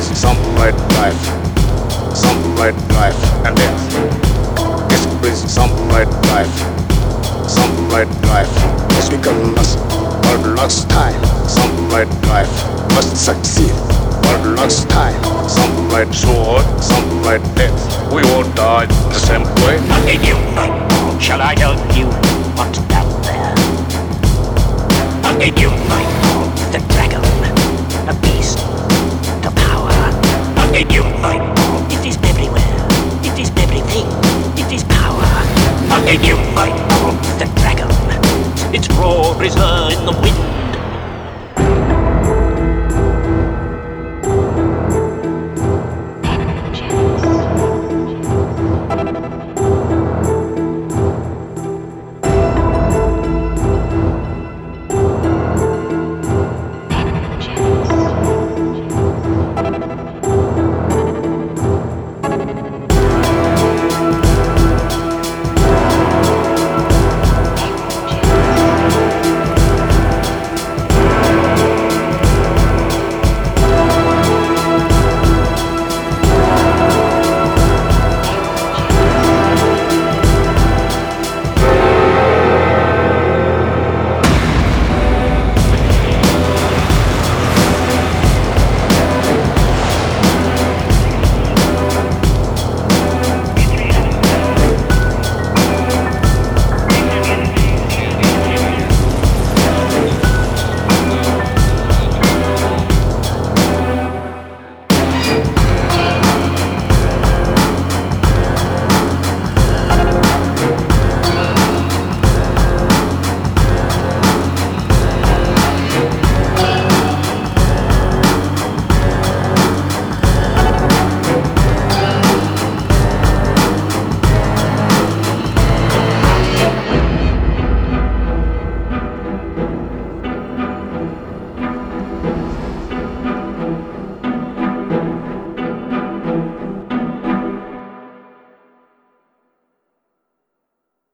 some light life, some light life and death. This brings some light life, some light life. Yes, we can last our last time. Some light life must succeed. Our last time. Some light sword, some light death. We all died the same way. Did you fight? Shall I tell you what's out there? Did you fight the dragon, a beast, the power? Did you fight? It is everywhere. It is everything. It is power. Did you fight the dragon? Its roar is heard in the wind.